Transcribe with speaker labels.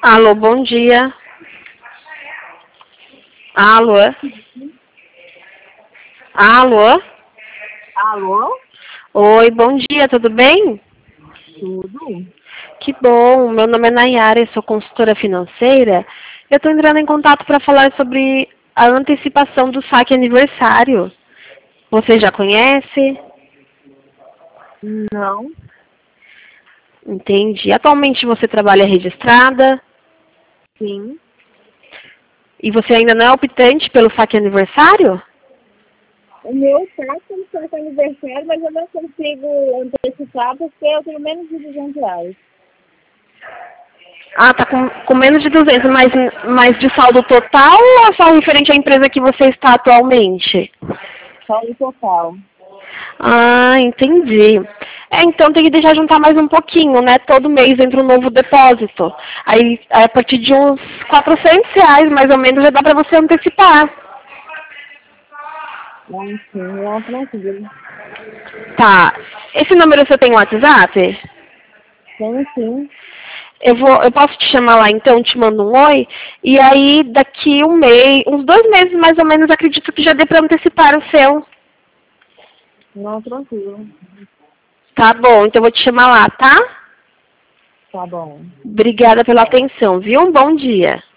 Speaker 1: Alô, bom dia. Alô? Alô?
Speaker 2: Alô?
Speaker 1: Oi, bom dia, tudo bem?
Speaker 2: Tudo?
Speaker 1: Que bom, meu nome é Nayara, eu sou consultora financeira. Eu estou entrando em contato para falar sobre a antecipação do saque aniversário. Você já conhece?
Speaker 2: Não.
Speaker 1: Entendi. Atualmente você trabalha registrada
Speaker 2: Sim.
Speaker 1: e você ainda não é optante pelo saque aniversário?
Speaker 2: O meu saco não foi aniversário, mas eu não consigo antecipar porque eu tenho menos de R$ 200.
Speaker 1: Ah, tá com menos de 200, mas de saldo total ou só referente à empresa que você está atualmente?
Speaker 2: Só o total.
Speaker 1: Ah, entendi. Então tem que deixar juntar mais um pouquinho, né? Todo mês entra um novo depósito. Aí a partir de uns R$ 400, mais ou menos, já dá para você antecipar.
Speaker 2: Mas sim, não tranquilo.
Speaker 1: Tá. Esse número você tem WhatsApp?
Speaker 2: Tenho sim.
Speaker 1: Eu posso te chamar lá então, te mando um oi, e aí daqui um mês, uns 2 meses mais ou menos, acredito que já dê para antecipar o seu.
Speaker 2: Não tranquilo.
Speaker 1: Tá bom, então eu vou te chamar lá, tá?
Speaker 2: Tá bom.
Speaker 1: Obrigada pela atenção, viu? Um bom dia.